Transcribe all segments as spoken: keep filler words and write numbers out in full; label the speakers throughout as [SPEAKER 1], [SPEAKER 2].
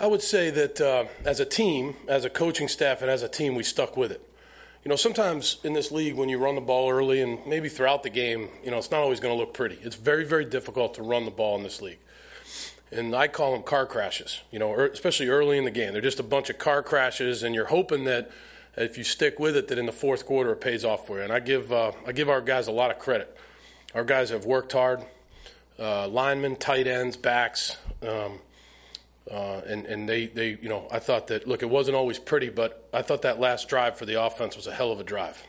[SPEAKER 1] I would say that uh, as a team, as a coaching staff, and as a team, we stuck with it. You know, sometimes in this league when you run the ball early and maybe throughout the game, you know, it's not always going to look pretty. It's very, very difficult to run the ball in this league. And I call them car crashes, you know, especially early in the game. They're just a bunch of car crashes, and you're hoping that if you stick with it, that in the fourth quarter it pays off for you. And I give uh, I give our guys a lot of credit. Our guys have worked hard, uh, linemen, tight ends, backs, um, uh, and, and they, they, you know, I thought that, look, it wasn't always pretty, but I thought that last drive for the offense was a hell of a drive.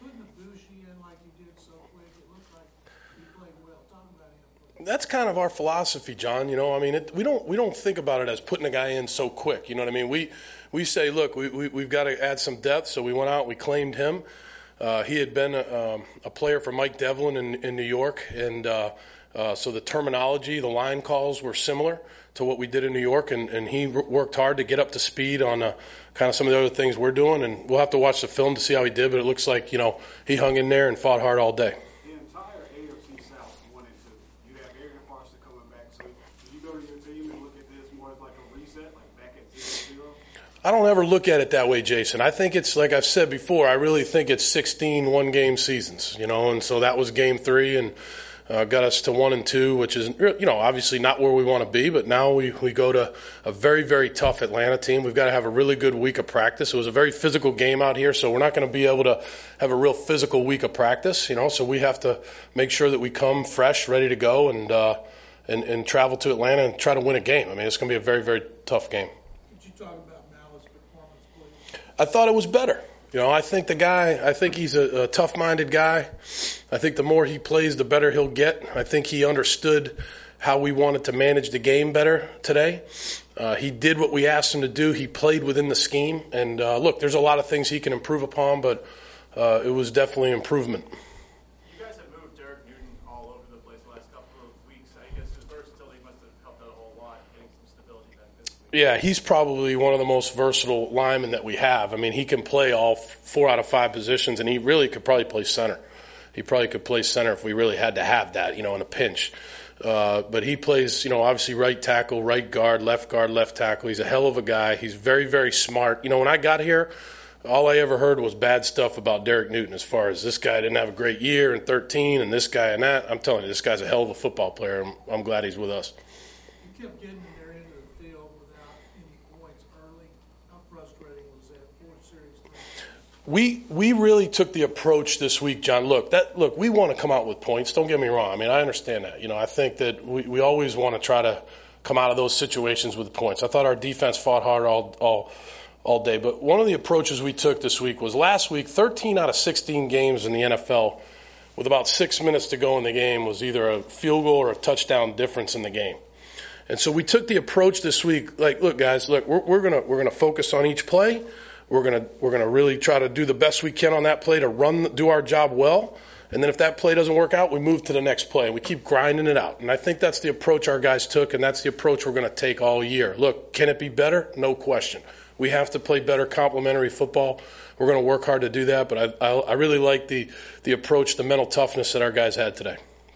[SPEAKER 1] That's kind of our philosophy, John. You know, I mean, it, we don't we don't think about it as putting a guy in so quick. You know what I mean? We we say, look, we, we we've got to add some depth. So we went out, we claimed him. Uh, he had been a, um, a player for Mike Devlin in, in New York, and uh, uh, so the terminology, the line calls were similar to what we did in New York, and, and he worked hard to get up to speed on uh, kind of some of the other things we're doing. And we'll have to watch the film to see how he did, but it looks like, you know, he hung in there and fought hard all day. I don't ever look at it that way, Jason. I think it's, like I've said before, I really think it's sixteen one-game seasons, you know, and so that was game three and uh, got us to one and two, which is, you know, obviously not where we want to be, but now we, we go to a very, very tough Atlanta team. We've got to have a really good week of practice. It was a very physical game out here, so we're not going to be able to have a real physical week of practice, you know, so we have to make sure that we come fresh, ready to go, and, uh, and, and travel to Atlanta and try to win a game. I mean, it's going to be a very, very tough game.
[SPEAKER 2] Could you talk about
[SPEAKER 1] I thought it was better. You know, I think the guy, I think he's a, a tough-minded guy. I think the more he plays, the better he'll get. I think he understood how we wanted to manage the game better today. Uh, he did what we asked him to do. He played within the scheme. And, uh, look, there's a lot of things he can improve upon, but uh, it was definitely improvement.
[SPEAKER 3] You guys have moved Derek Newton all over the place the last couple of weeks. I guess his versatility must have helped out a whole lot, getting some stability back this week.
[SPEAKER 1] Yeah, he's probably one of the most versatile linemen that we have. I mean, he can play all four out of five positions, and he really could probably play center. He probably could play center if we really had to have that, you know, in a pinch. Uh, but he plays, you know, obviously right tackle, right guard, left guard, left tackle. He's a hell of a guy. He's very, very smart. You know, when I got here, all I ever heard was bad stuff about Derek Newton as far as this guy didn't have a great year in thirteen and this guy and that. I'm telling you, this guy's a hell of a football player. I'm, I'm glad he's with us.
[SPEAKER 2] You kept getting there into the field without any points early. How frustrating was that? Four series.
[SPEAKER 1] We we really took the approach this week, John. Look, that look, we want to come out with points. Don't get me wrong. I mean, I understand that. You know, I think that we, we always want to try to come out of those situations with points. I thought our defense fought hard all all all day. But one of the approaches we took this week was last week, thirteen out of sixteen games in the N F L with about six minutes to go in the game was either a field goal or a touchdown difference in the game. And so we took the approach this week, like, look, guys, look, we're, we're gonna we're gonna focus on each play. We're gonna we're gonna really try to do the best we can on that play to run do our job well. And then if that play doesn't work out, we move to the next play. And we keep grinding it out. And I think that's the approach our guys took, and that's the approach we're going to take all year. Look, can it be better? No question. We have to play better complementary football. We're going to work hard to do that. But I, I, I really like the, the approach, the mental toughness that our guys had today.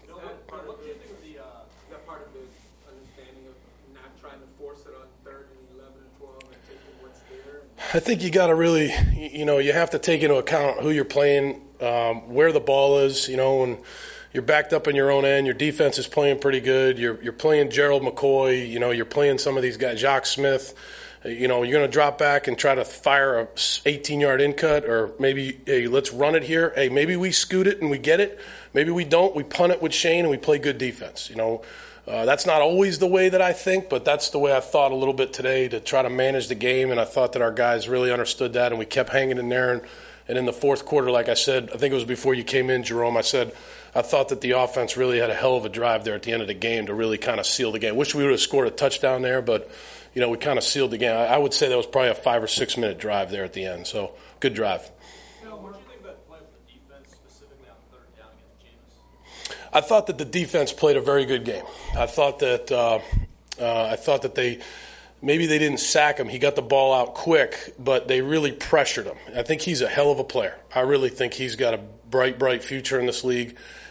[SPEAKER 4] What do you think of the, uh, that part of the understanding of not trying to force it on third and eleven and twelve and taking what's there?
[SPEAKER 1] I think you got to really, you know, you have to take into account who you're playing, um, where the ball is, you know, and you're backed up in your own end. Your defense is playing pretty good. You're you're playing Gerald McCoy. You know, you're playing some of these guys, Jacques Smith. You know, you're going to drop back and try to fire a eighteen-yard in cut, or maybe, hey, let's run it here. Hey, maybe we scoot it and we get it. Maybe we don't. We punt it with Shane and we play good defense. You know, uh, that's not always the way that I think, but that's the way I thought a little bit today to try to manage the game, and I thought that our guys really understood that, and we kept hanging in there. And, and in the fourth quarter, like I said, I think it was before you came in, Jerome, I said I thought that the offense really had a hell of a drive there at the end of the game to really kind of seal the game. Wish we would have scored a touchdown there, but – you know, we kind of sealed the game. I would say that was probably a five or six minute drive there at the end. So good drive.
[SPEAKER 3] What do you think about playing for the defense, specifically on third down against Jameis?
[SPEAKER 1] I thought that the defense played a very good game. I thought that uh, uh, I thought that they maybe they didn't sack him. He got the ball out quick, but they really pressured him. I think he's a hell of a player. I really think he's got a bright, bright future in this league.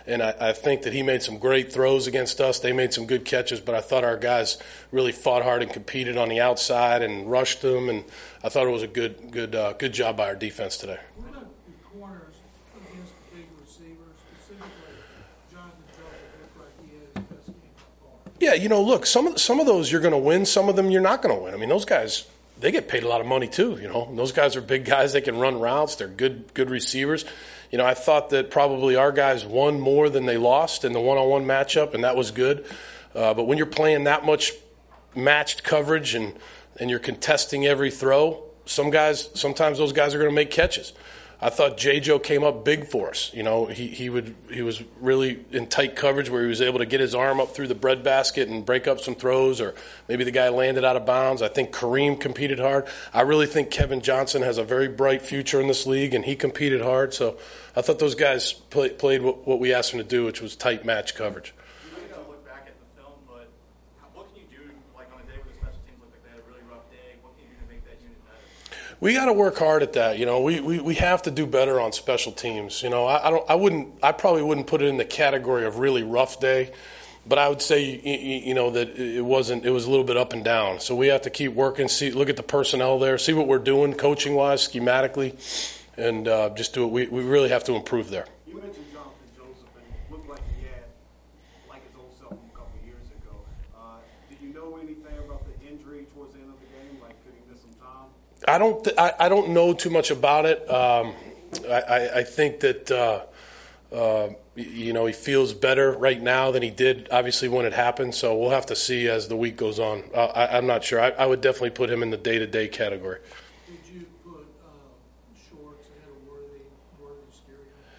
[SPEAKER 1] And I, I think that he made some great throws against us. They made some good catches, but I thought our guys really fought hard and competed on the outside and rushed them. And I thought it was a good, good, uh, good job by our defense today.
[SPEAKER 2] What about the corners against the big receivers, specifically Jonathan Joseph looked like he had his best game so far?
[SPEAKER 1] Yeah, you know, look, some of some of those you're going to win, some of them you're not going to win. I mean, those guys, they get paid a lot of money too. You know, and those guys are big guys. They can run routes. They're good, good receivers. You know, I thought that probably our guys won more than they lost in the one-on-one matchup, and that was good. Uh, but when you're playing that much matched coverage and and you're contesting every throw, some guys, sometimes those guys are going to make catches. I thought J. Joe came up big for us. You know, he, he would he was really in tight coverage where he was able to get his arm up through the breadbasket and break up some throws, or maybe the guy landed out of bounds. I think Kareem competed hard. I really think Kevin Johnson has a very bright future in this league, and he competed hard. So I thought those guys play, played what, what we asked them to do, which was tight match coverage.
[SPEAKER 3] You really got to look back at the film, but what can you do, like on a day where the special teams look like they had a really rough day? What can you do to make that unit better?
[SPEAKER 1] We got to work hard at that. You know, we, we, we have to do better on special teams. You know, I, I don't I wouldn't I probably wouldn't put it in the category of really rough day, but I would say you, you know that it wasn't it was a little bit up and down. So we have to keep working. See, look at the personnel there. See what we're doing coaching wise, schematically, and uh, just do it. We we really have to improve there.
[SPEAKER 5] You mentioned Jonathan Joseph, and it looked like he had like his old self from a couple of years ago. Uh, did you know anything about the injury towards the end of the game? Like, could he miss some time?
[SPEAKER 1] I don't. Th- I, I don't know too much about it. Um, I, I, I think that uh, uh, you know he feels better right now than he did, obviously, when it happened. So we'll have to see as the week goes on. Uh, I, I'm not sure. I, I would definitely put him in the day-to-day category.
[SPEAKER 2] Did you put uh, Shorts ahead of Worthy, Worthy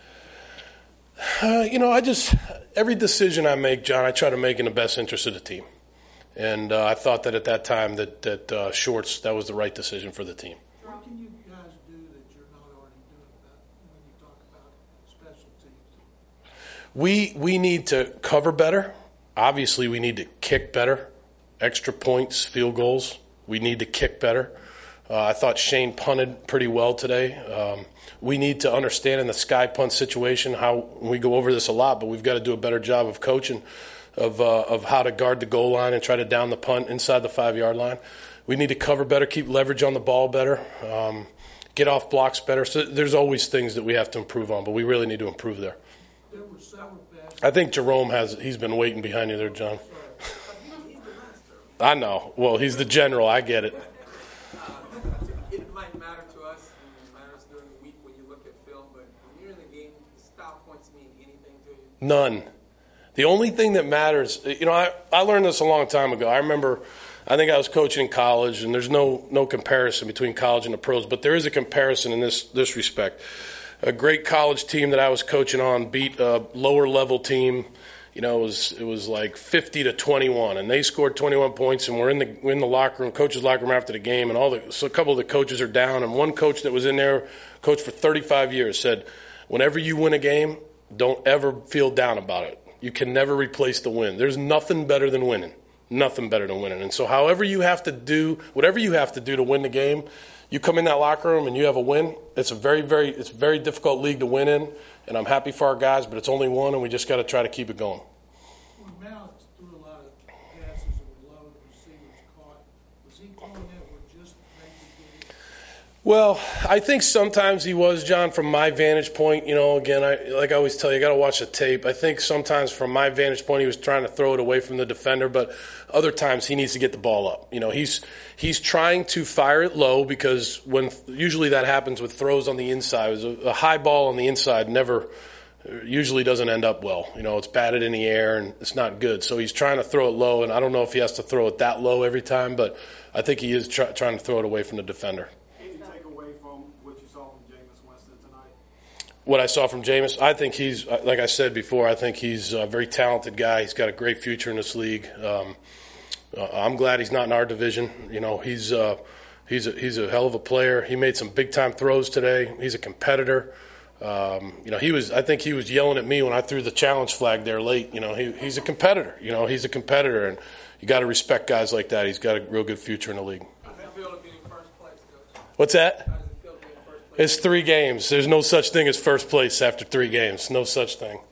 [SPEAKER 2] Scarion?
[SPEAKER 1] Uh, you know, I just every decision I make, John, I try to make in the best interest of the team. And uh, I thought that at that time that that uh, Shorts, that was the right decision for the team.
[SPEAKER 2] What can you guys do that you're not already doing about when you talk about special teams?
[SPEAKER 1] We we need to cover better. Obviously, we need to kick better. Extra points, field goals. We need to kick better. Uh, I thought Shane punted pretty well today. Um, we need to understand in the sky punt situation how we go over this a lot, but we've got to do a better job of coaching. Of uh, of how to guard the goal line and try to down the punt inside the five-yard line. We need to cover better, keep leverage on the ball better, um, get off blocks better. So there's always things that we have to improve on, but we really need to improve there.
[SPEAKER 2] There were several passes.
[SPEAKER 1] I think Jerome has – he's been waiting behind you there, John. I know. Well, he's the general. I get it.
[SPEAKER 4] It might matter to us, and it matters during the week when you look at film, but when you're in the game, the style points mean anything to you?
[SPEAKER 1] None. The only thing that matters, you know, I, I learned this a long time ago. I remember, I think I was coaching in college, and there's no no comparison between college and the pros, but there is a comparison in this this respect. A great college team that I was coaching on beat a lower level team. You know, it was it was like fifty to twenty-one, and they scored twenty-one points, and we're in the we're in the locker room, coach's locker room after the game, and all the so a couple of the coaches are down, and one coach that was in there, coached for thirty-five years, said, "Whenever you win a game, don't ever feel down about it. You can never replace the win. There's nothing better than winning. Nothing better than winning. And so however you have to do, whatever you have to do to win the game, you come in that locker room and you have a win. It's a very, very, it's a very difficult league to win in, and I'm happy for our guys, but it's only one, and we just got to try to keep it going."
[SPEAKER 2] When Mallett threw a lot of passes that were low, the receivers caught, was he calling that or just making it?
[SPEAKER 1] Well, I think sometimes he was, John, from my vantage point. You know, again, I like I always tell you, you got to watch the tape. I think sometimes from my vantage point, he was trying to throw it away from the defender, but other times he needs to get the ball up. You know, he's he's trying to fire it low because when usually that happens with throws on the inside. A, a high ball on the inside never usually doesn't end up well. You know, it's batted in the air and it's not good. So he's trying to throw it low, and I don't know if he has to throw it that low every time, but I think he is try, trying to throw it away from the defender. What I saw from Jameis, I think he's, like I said before, I think he's a very talented guy. He's got a great future in this league. Um, uh, I'm glad he's not in our division. You know, he's uh, he's a, he's a hell of a player. He made some big time throws today. He's a competitor. Um, you know, he was. I think he was yelling at me when I threw the challenge flag there late. You know, he, he's a competitor. You know, he's a competitor, and you got to respect guys like that. He's got a real good future in the league.
[SPEAKER 4] How does it feel to be in first place, Coach?
[SPEAKER 1] What's that?
[SPEAKER 4] How does it feel to be in first place?
[SPEAKER 1] It's three games. There's no such thing as first place after three games. No such thing.